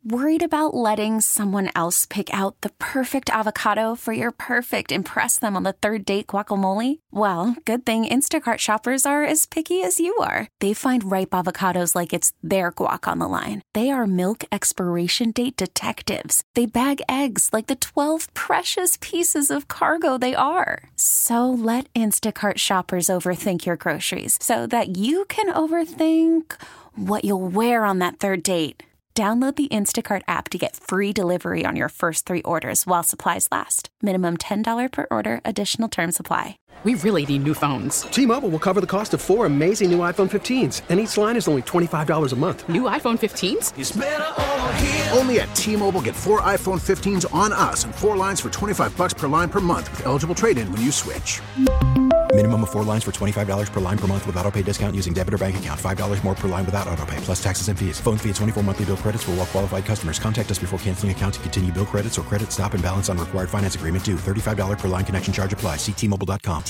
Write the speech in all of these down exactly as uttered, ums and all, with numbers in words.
Worried about letting someone else pick out the perfect avocado for your perfect impress them on the third date guacamole? Well, good thing Instacart shoppers are as picky as you are. They find ripe avocados like it's their guac on the line. They are milk expiration date detectives. They bag eggs like the twelve precious pieces of cargo they are. So let Instacart shoppers overthink your groceries so that you can overthink what you'll wear on that third date. Download the Instacart app to get free delivery on your first three orders while supplies last. Minimum ten dollars per order. Additional terms apply. We really need new phones. T-Mobile will cover the cost of four amazing new iPhone fifteens, and each line is only twenty-five dollars a month. New iPhone fifteens? It's better over here. Only at T-Mobile, get four iPhone fifteens on us and four lines for twenty-five dollars per line per month with eligible trade-in when you switch. Minimum of four lines for twenty-five dollars per line per month with autopay discount using debit or bank account. five dollars more per line without autopay, plus taxes and fees. Phone fee at twenty-four monthly bill credits for well-qualified customers. Contact us before canceling account to continue bill credits or credit stop and balance on required finance agreement due. thirty-five dollars per line connection charge applies. See T Mobile dot com.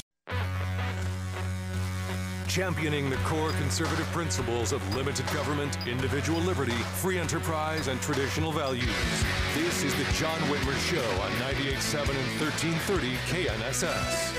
Championing the core conservative principles of limited government, individual liberty, free enterprise, and traditional values. This is the John Whitmer Show on ninety-eight point seven and thirteen thirty K N S S.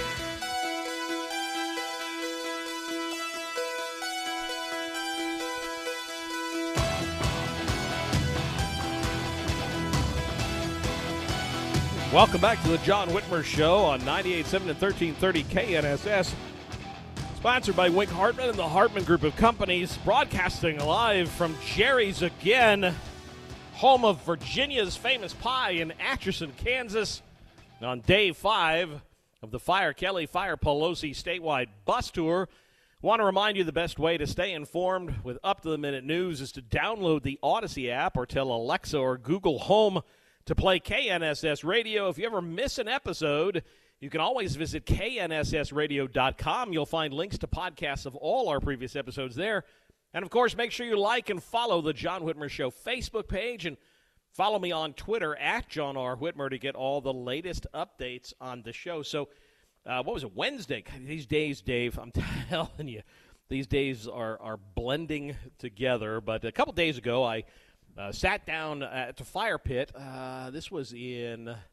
Welcome back to the John Whitmer Show on ninety-eight point seven and thirteen thirty K N S S. Sponsored by Wink Hartman and the Hartman Group of Companies. Broadcasting live from Jerry's again, home of Virginia's famous pie in Atchison, Kansas. On day five of the Fire Kelly, Fire Pelosi statewide bus tour. Want to remind you the best way to stay informed with up-to-the-minute news is to download the Odyssey app or tell Alexa or Google Home to play K N S S Radio. If you ever miss an episode, you can always visit K N S S radio dot com. You'll find links to podcasts of all our previous episodes there. And, of course, make sure you like and follow the John Whitmer Show Facebook page and follow me on Twitter at John R. Whitmer to get all the latest updates on the show. So, uh, what was it, Wednesday? God, these days, Dave, I'm telling you, these days are, are blending together. But a couple days ago, I Uh, sat down at the fire pit. Uh, this was in, uh,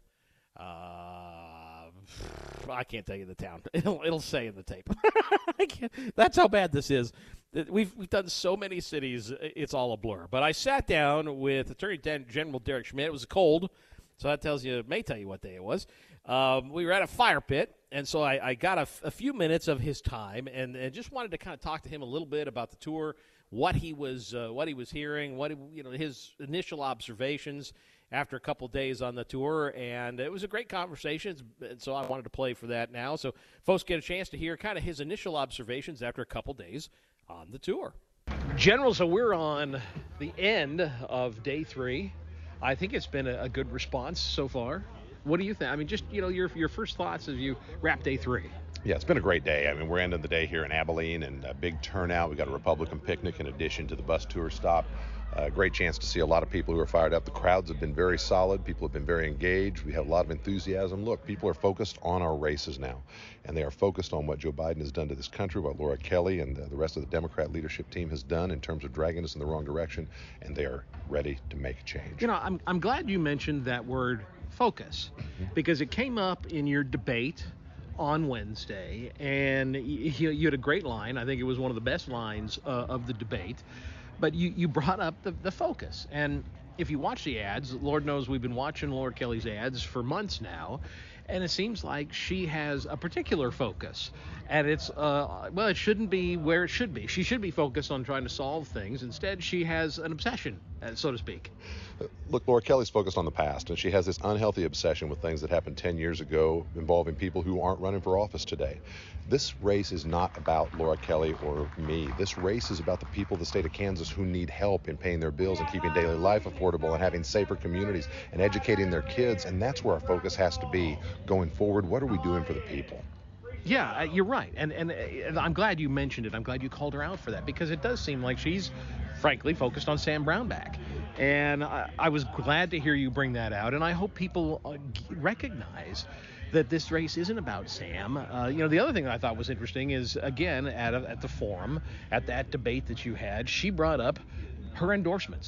I can't tell you the town. It'll, it'll say in the tape. I can't, that's how bad this is. We've, we've done so many cities, it's all a blur. But I sat down with Attorney General Derek Schmidt. It was cold, so that tells you, may tell you what day it was. Um, we were at a fire pit, and so I, I got a, f- a few minutes of his time, and, and just wanted to kind of talk to him a little bit about the tour, what he was uh, what he was hearing, what you know his initial observations after a couple days on the tour, and it was a great conversation, and so I wanted to play for that now, so folks get a chance to hear kind of his initial observations after a couple days on the tour. General, so we're on the end of day three. I think it's been a, a good response so far. What do you think? I mean, just you know your your first thoughts as you wrap day three. Yeah, it's been a great day. I mean, we're ending the day here in Abilene, and a big turnout. We got a Republican picnic in addition to the bus tour stop. A uh, great chance to see a lot of people who are fired up. The crowds have been very solid. People have been very engaged. We have a lot of enthusiasm. Look, people are focused on our races now, and they are focused on what Joe Biden has done to this country, what Laura Kelly and the, the rest of the Democrat leadership team has done in terms of dragging us in the wrong direction, and they are ready to make a change. You know, I'm I'm glad you mentioned that word focus, mm-hmm. because it came up in your debate on Wednesday, and you, you had a great line. I think it was one of the best lines uh, of the debate, but you, you brought up the, the focus. And if you watch the ads, Lord knows we've been watching Laura Kelly's ads for months now, and it seems like she has a particular focus. And it's, uh, well, it shouldn't be where it should be. She should be focused on trying to solve things. Instead, she has an obsession, so to speak. Look, Laura Kelly's focused on the past, and she has this unhealthy obsession with things that happened ten years ago involving people who aren't running for office today. This race is not about Laura Kelly or me. This race is about the people of the state of Kansas who need help in paying their bills and keeping daily life affordable and having safer communities and educating their kids, and that's where our focus has to be going forward. What are we doing for the people? Yeah, you're right, and, and and I'm glad you mentioned it. I'm glad you called her out for that, because it does seem like she's, frankly, focused on Sam Brownback. And I, I was glad to hear you bring that out, and I hope people uh, recognize that this race isn't about Sam. Uh, you know, the other thing that I thought was interesting is, again, at, a, at the forum, at that debate that you had, she brought up her endorsements.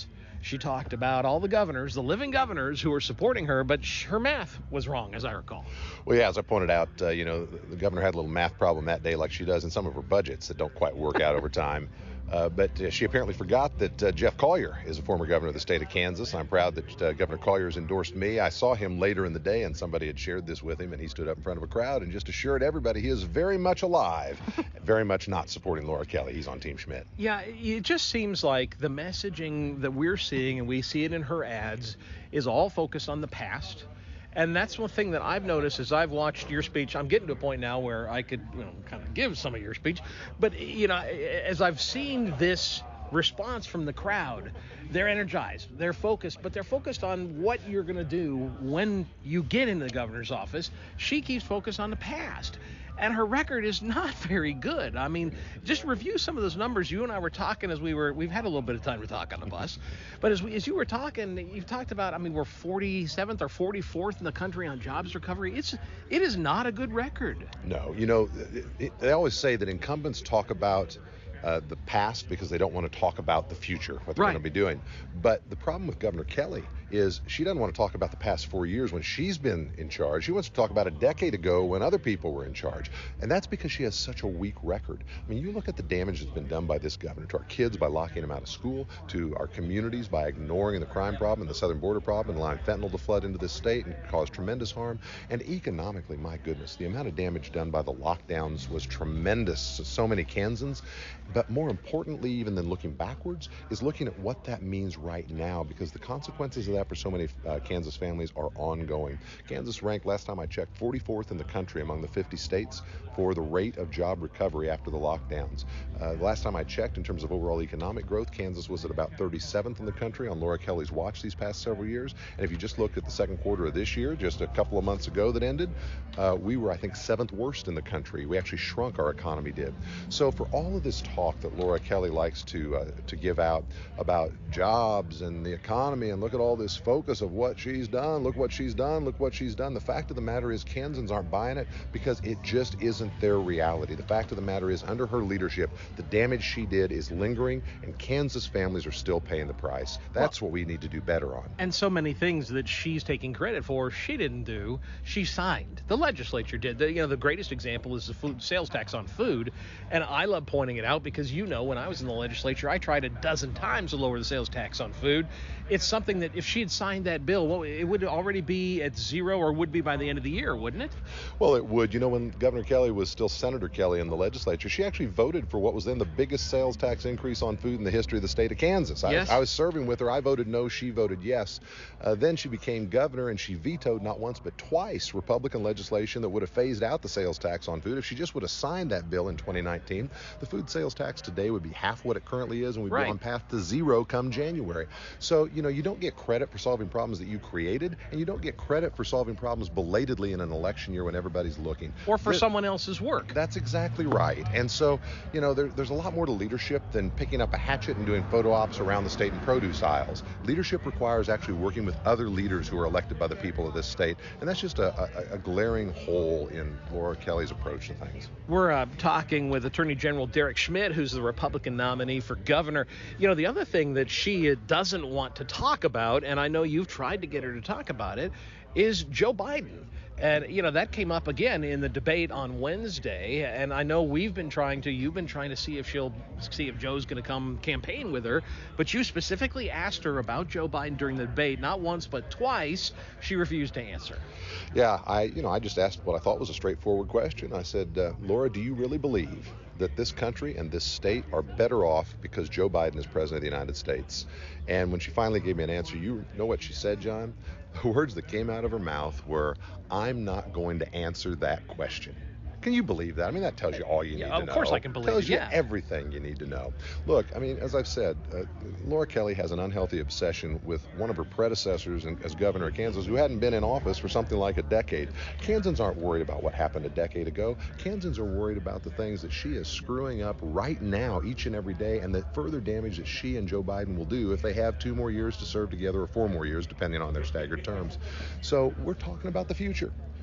she talked about all the governors, the living governors who were supporting her, but sh- her math was wrong, as I recall. Well, yeah, as I pointed out, uh, you know, the, the governor had a little math problem that day, like she does in some of her budgets that don't quite work out over time. Uh, but uh, she apparently forgot that uh, Jeff Colyer is a former governor of the state of Kansas. I'm proud that uh, Governor Collier has endorsed me. I saw him later in the day, and somebody had shared this with him, and he stood up in front of a crowd and just assured everybody he is very much alive, very much not supporting Laura Kelly. He's on Team Schmidt. Yeah, it just seems like the messaging that we're seeing, and we see it in her ads, is all focused on the past. And that's one thing that I've noticed as I've watched your speech. I'm getting to a point now where I could, you know, kind of give some of your speech. But, you know, as I've seen this response from the crowd, they're energized, they're focused, but they're focused on what you're going to do when you get into the governor's office. She keeps focused on the past. And her record is not very good. I mean, just review some of those numbers. You and I were talking as we were, we've had a little bit of time to talk on the bus. But as we, as you were talking, you've talked about, I mean, we're forty-seventh or forty-fourth in the country on jobs recovery. It's, it is not a good record. No, you know, it, it, they always say that incumbents talk about Uh, the past because they don't want to talk about the future, what they're right. going to be doing. But the problem with Governor Kelly is she doesn't want to talk about the past four years when she's been in charge. She wants to talk about a decade ago when other people were in charge. And that's because she has such a weak record. I mean, you look at the damage that's been done by this governor to our kids by locking them out of school, to our communities by ignoring the crime problem, the southern border problem, and allowing fentanyl to flood into this state and cause tremendous harm. And economically, my goodness, the amount of damage done by the lockdowns was tremendous to so many Kansans. But more importantly, even than looking backwards, is looking at what that means right now, because the consequences of that for so many uh, Kansas families are ongoing. Kansas ranked, last time I checked, forty-fourth in the country among the fifty states for the rate of job recovery after the lockdowns. Uh, the last time I checked, in terms of overall economic growth, Kansas was at about thirty-seventh in the country on Laura Kelly's watch these past several years. And if you just look at the second quarter of this year, just a couple of months ago that ended, uh, we were, I think, seventh worst in the country. We actually shrunk, our economy did. So for all of this talk that Laura Kelly likes to uh, to give out about jobs and the economy, and look at all this focus of what she's done, look what she's done, look what she's done. The fact of the matter is Kansans aren't buying it because it just isn't their reality. The fact of the matter is, under her leadership, the damage she did is lingering, and Kansas families are still paying the price. That's well, what we need to do better on. And so many things that she's taking credit for, she didn't do. She signed. The legislature did. The, you know, the greatest example is the food sales tax on food, and I love pointing it out because, you know, when I was in the legislature, I tried a dozen times to lower the sales tax on food. It's something that if she had signed that bill, well, it would already be at zero, or would be by the end of the year, wouldn't it? Well, it would. You know, when Governor Kelly was still Senator Kelly in the legislature, she actually voted for what was then the biggest sales tax increase on food in the history of the state of Kansas. Yes. I, I was serving with her. I voted no. She voted yes. Uh, then she became governor, and she vetoed not once but twice Republican legislation that would have phased out the sales tax on food. If she just would have signed that bill in twenty nineteen, the food sales tax today would be half what it currently is, and we'd right. be on path to zero come January. So, you know, you don't get credit for solving problems that you created, and you don't get credit for solving problems belatedly in an election year when everybody's looking. Or for this, someone else's work. That's exactly right. And so, you know, there, there's a lot more to leadership than picking up a hatchet and doing photo ops around the state and produce aisles. Leadership requires actually working with other leaders who are elected by the people of this state, and that's just a, a, a glaring hole in Laura Kelly's approach to things. We're uh, talking with Attorney General Derek Schmidt, who's the Republican nominee for governor. You know, the other thing that she doesn't want to talk about, and I know you've tried to get her to talk about it, is Joe Biden. And, you know, that came up again in the debate on Wednesday. And I know we've been trying to, you've been trying to see if she'll, see if Joe's going to come campaign with her. But you specifically asked her about Joe Biden during the debate, not once, but twice. She refused to answer. Yeah, I, you know, I just asked what I thought was a straightforward question. I said, uh, Laura, do you really believe that this country and this state are better off because Joe Biden is president of the United States? And when she finally gave me an answer, you know what she said, John? The words that came out of her mouth were, I'm not going to answer that question. Can you believe that? I mean, that tells you all you yeah, need to know. Of course I can believe tells it, you yeah. everything you need to know. Look, I mean, as I've said, uh, Laura Kelly has an unhealthy obsession with one of her predecessors in, as governor of Kansas who hadn't been in office for something like a decade. Kansans aren't worried about what happened a decade ago. Kansans are worried about the things that she is screwing up right now, each and every day, and the further damage that she and Joe Biden will do if they have two more years to serve together, or four more years, depending on their staggered terms. So we're talking about the future.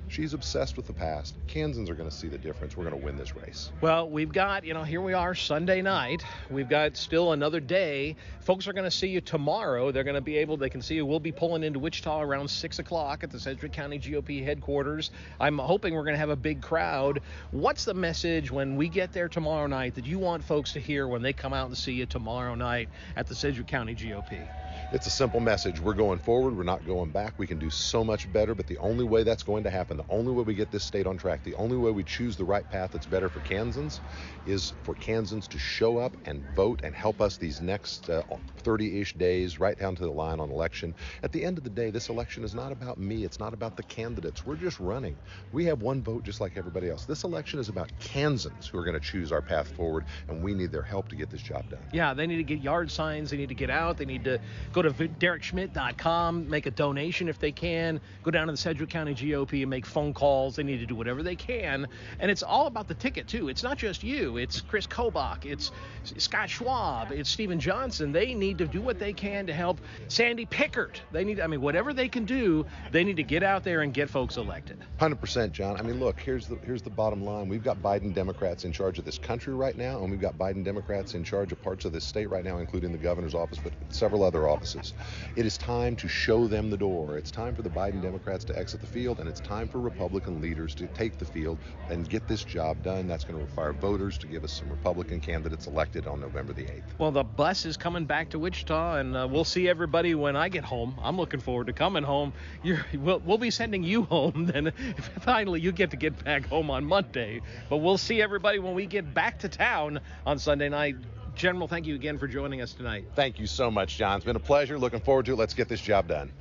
She's obsessed with the past. Kansans are going to see the difference. We're going to win this race. Well, we've got, you know, here we are Sunday night. We've got still another day. Folks are going to see you tomorrow. They're going to be able, they can see you. We'll be pulling into Wichita around six o'clock at the Sedgwick County G O P headquarters. I'm hoping we're going to have a big crowd. What's the message when we get there tomorrow night that you want folks to hear when they come out and see you tomorrow night at the Sedgwick County G O P? It's a simple message. We're going forward. We're not going back. We can do so much better, but the only way that's going to happen, the only way we get this state on track, the only way we choose the right path that's better for Kansans is for Kansans to show up and vote and help us these next uh, thirty-ish days, right down to the line on election. At the end of the day, this election is not about me. It's not about the candidates. We're just running. We have one vote just like everybody else. This election is about Kansans who are going to choose our path forward, and we need their help to get this job done. Yeah, they need to get yard signs. They need to get out. They need to go to derek schmidt dot com, make a donation if they can, go down to the Sedgwick County G O P and make phone calls. They need to do whatever they can. And it's all about the ticket, too. It's not just you. It's Chris Kobach. It's Scott Schwab. It's Stephen Johnson. They need to do what they can to help Sandy Pickert. They need, I mean, whatever they can do, they need to get out there and get folks elected. one hundred percent, John. I mean, look, here's the here's the bottom line. We've got Biden Democrats in charge of this country right now, and we've got Biden Democrats in charge of parts of this state right now, including the governor's office, but several other offices. It is time to show them the door. It's time for the Biden Democrats to exit the field, and it's time for Republican leaders to take the field and get this job done. That's going to require voters to give us some Republican candidates elected on November the eighth. Well, the bus is coming back to Wichita, and uh, we'll see everybody when I get home. I'm looking forward to coming home. You're, we'll, we'll be sending you home, then finally you get to get back home on Monday. But we'll see everybody when we get back to town on Sunday night. General, thank you again for joining us tonight. Thank you so much, John. It's been a pleasure. Looking forward to it. Let's get this job done.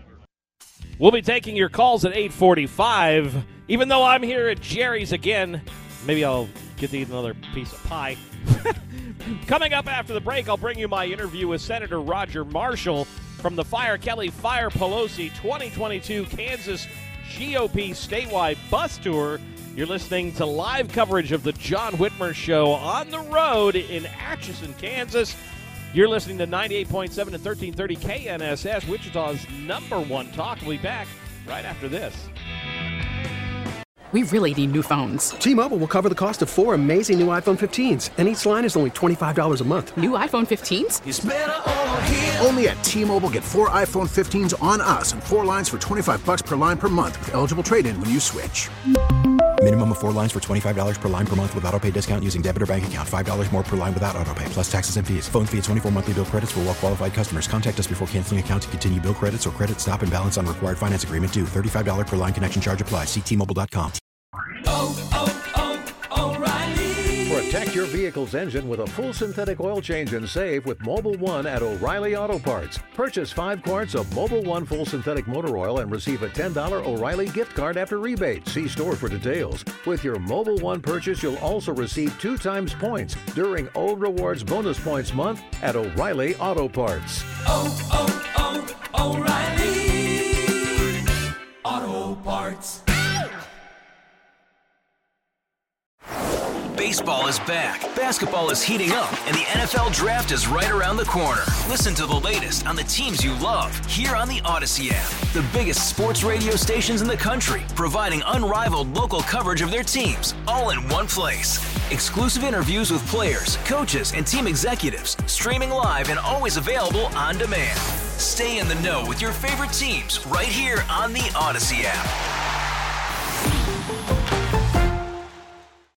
We'll be taking your calls at eight forty-five. Even though I'm here at Jerry's again, maybe I'll get to eat another piece of pie. Coming up after the break, I'll bring you my interview with Senator Roger Marshall from the Fire Kelly Fire Pelosi twenty twenty-two Kansas G O P statewide bus tour. You're listening to live coverage of the John Whitmer Show on the road in Atchison, Kansas. You're listening to ninety-eight point seven and thirteen thirty K N S S, Wichita's number one talk. We'll be back right after this. We really need new phones. T-Mobile will cover the cost of four amazing new iPhone fifteens, and each line is only twenty-five dollars a month. New iPhone fifteens? It's better over here. Only at T-Mobile, get four iPhone fifteens on us and four lines for twenty-five bucks per line per month with eligible trade-in when you switch. Minimum of four lines for twenty-five dollars per line per month with autopay discount using debit or bank account. five dollars more per line without autopay, plus taxes and fees. Phone fee at twenty-four monthly bill credits for well-qualified customers. Contact us before canceling account to continue bill credits or credit stop and balance on required finance agreement due. thirty-five dollars per line connection charge applies. See T Mobile dot com. Oh, oh, oh, O'Reilly. Protect your vehicle's engine with a full synthetic oil change and save with Mobil one at O'Reilly Auto Parts. Purchase five quarts of Mobil one full synthetic motor oil and receive a ten dollars O'Reilly gift card after rebate. See store for details. With your Mobil one purchase, you'll also receive two times points during Old Rewards Bonus Points Month at O'Reilly Auto Parts. Oh, oh, oh, O'Reilly Auto Parts. Baseball is back, basketball is heating up, and the N F L Draft is right around the corner. Listen to the latest on the teams you love here on the Odyssey app. The biggest sports radio stations in the country, providing unrivaled local coverage of their teams, all in one place. Exclusive interviews with players, coaches, and team executives, streaming live and always available on demand. Stay in the know with your favorite teams right here on the Odyssey app.